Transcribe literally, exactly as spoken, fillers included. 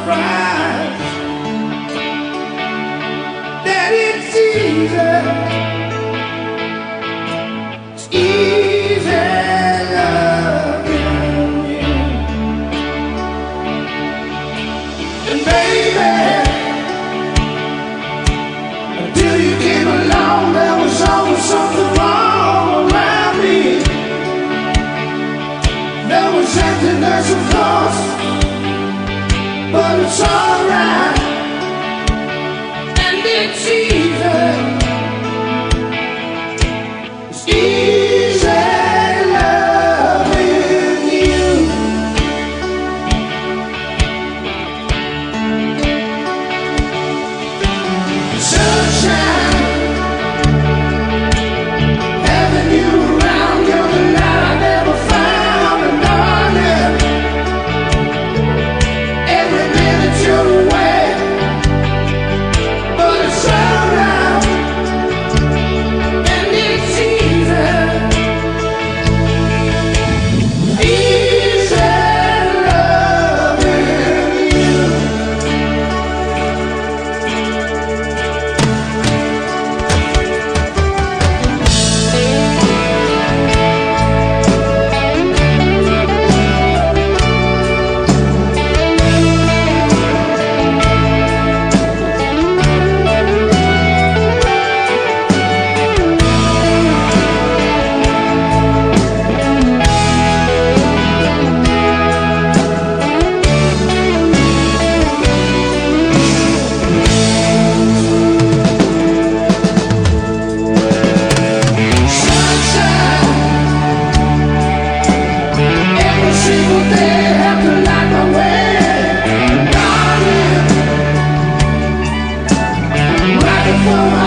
surprise that it's easy, it's easy loving you. And baby, until you came along, there was always something wrong around me. There was emptiness, of course, but it's alright, and it's easy, it's easy loving you. Sunshine, having you around, you're the light I never found, and darling, every minute you're away, but it's alright, and it's easy, easy loving you. Sunshine, every single day I have to light my way, darling, right before I